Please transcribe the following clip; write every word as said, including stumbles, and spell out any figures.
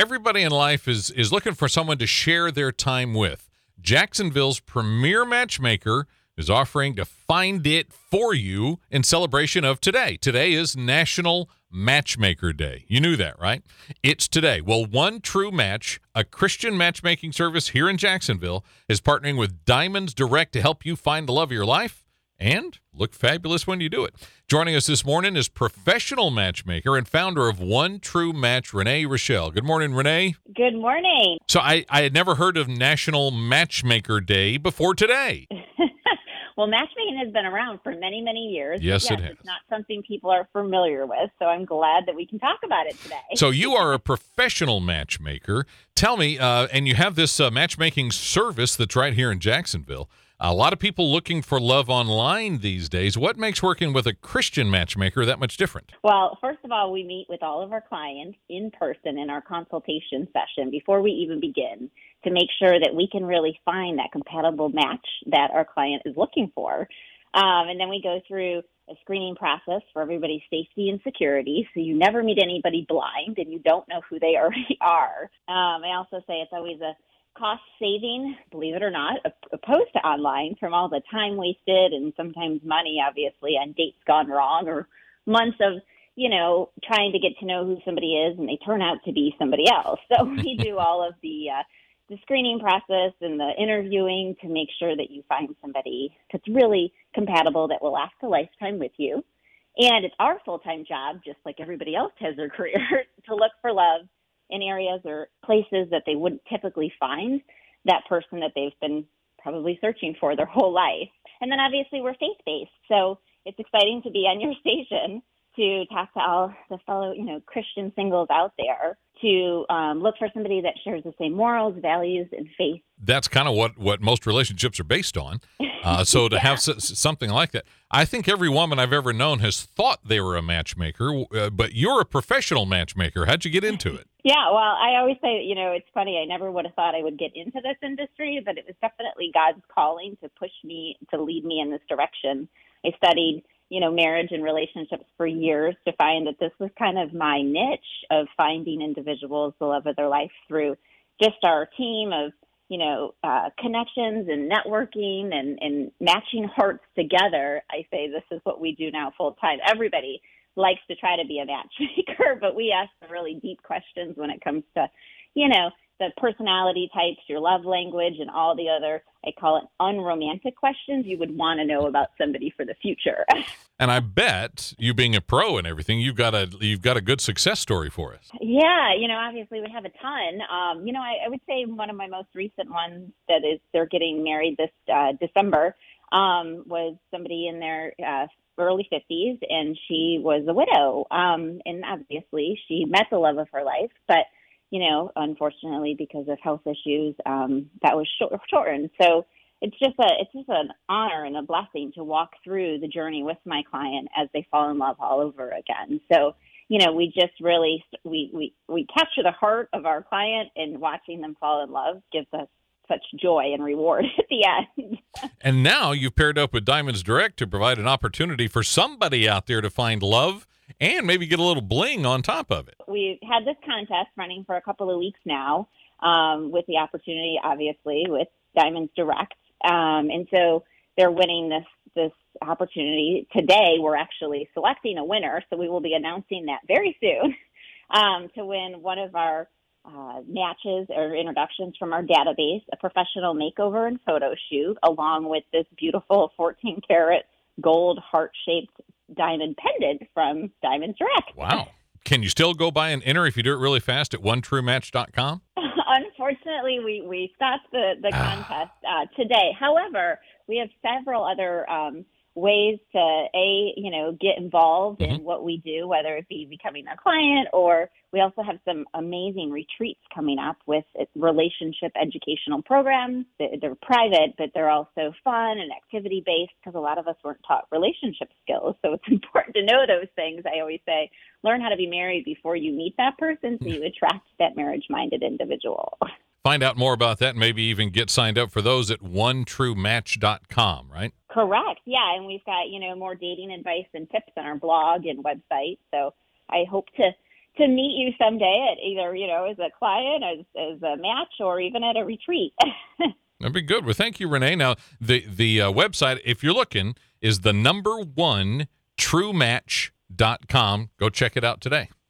everybody in life is is looking for someone to share their time with. Jacksonville's premier matchmaker is offering to find it for you in celebration of today. Today is National Matchmaker Day. You knew that, right? It's today. Well, One True Match, a Christian matchmaking service here in Jacksonville, is partnering with Diamonds Direct to help you find the love of your life and look fabulous when you do it. Joining us this morning is professional matchmaker and founder of One True Match, Renee Rochelle. Good morning, Renee. Good morning. So I, I had never heard of National Matchmaker Day before today. Well, matchmaking has been around for many, many years. Yes, yes, it has. It's not something people are familiar with, so I'm glad that we can talk about it today. So you are a professional matchmaker. Tell me, uh, and you have this uh, matchmaking service that's right here in Jacksonville. A lot of people looking for love online these days. What makes working with a Christian matchmaker that much different? Well, first of all, we meet with all of our clients in person in our consultation session before we even begin to make sure that we can really find that compatible match that our client is looking for. Um, and then we go through a screening process for everybody's safety and security, so you never meet anybody blind and you don't know who they already are. Um, I also say it's always a cost saving, believe it or not, opposed to online from all the time wasted and sometimes money, obviously, on dates gone wrong or months of, you know, trying to get to know who somebody is and they turn out to be somebody else. So we do all of the uh, the screening process and the interviewing to make sure that you find somebody that's really compatible that will last a lifetime with you. And it's our full-time job, just like everybody else has their career, to look for love in areas or places that they wouldn't typically find that person that they've been probably searching for their whole life. And then obviously we're faith-based, so it's exciting to be on your station to talk to all the fellow, you know, Christian singles out there to um, look for somebody that shares the same morals, values, and faith. That's kind of what, what most relationships are based on. Uh, so to yeah. have s- something like that, I think every woman I've ever known has thought they were a matchmaker, uh, but you're a professional matchmaker. How'd you get into it? Yeah, well, I always say, you know, it's funny. I never would have thought I would get into this industry, but it was definitely God's calling to push me, to lead me in this direction. I studied, you know, marriage and relationships for years to find that this was kind of my niche of finding individuals the love of their life through just our team of, you know, uh, connections and networking and, and matching hearts together. I say this is what we do now full time. Everybody likes to try to be a matchmaker, but we ask some really deep questions when it comes to, you know, the personality types, your love language, and all the other, I call it unromantic questions you would want to know about somebody for the future. And I bet, you being a pro and everything, you've got a you've got a good success story for us. Yeah, you know, obviously we have a ton. Um, you know, I, I would say one of my most recent ones that is they're getting married this uh, December um, was somebody in their uh, early fifties, and she was a widow. Um, and obviously she met the love of her life, but you know, unfortunately, because of health issues, um, that was short- shortened. So it's just a it's just an honor and a blessing to walk through the journey with my client as they fall in love all over again. So, you know, we just really we we we capture the heart of our client, and watching them fall in love gives us such joy and reward at the end. And now you've paired up with Diamonds Direct to provide an opportunity for somebody out there to find love and maybe get a little bling on top of it. We've had this contest running for a couple of weeks now, um, with the opportunity, obviously, with Diamonds Direct. Um, and so they're winning this this opportunity. Today, we're actually selecting a winner, so we will be announcing that very soon, um, to win one of our uh, matches or introductions from our database, a professional makeover and photo shoot, along with this beautiful fourteen karat gold heart-shaped diamond pendant from Diamonds Direct. Wow. Can you still go by and enter if you do it really fast at one true match dot com? Unfortunately, we, we stopped the, the contest uh, today. However, we have several other um, ways to, A, you know, get involved mm-hmm. in what we do, whether it be becoming a client, or we also have some amazing retreats coming up with relationship educational programs. They're private, but they're also fun and activity-based because a lot of us weren't taught relationship skills. So it's important to know those things. I always say, learn how to be married before you meet that person so you attract that marriage-minded individual. Find out more about that and maybe even get signed up for those at one true match dot com, right? Correct. Yeah, and we've got, you know, more dating advice and tips on our blog and website. So I hope to to meet you someday at either, you know, as a client, as, as a match, or even at a retreat. That'd be good. Well, thank you, Renee. Now, the, the uh, website, if you're looking, is the number one true match dot com. Go check it out today.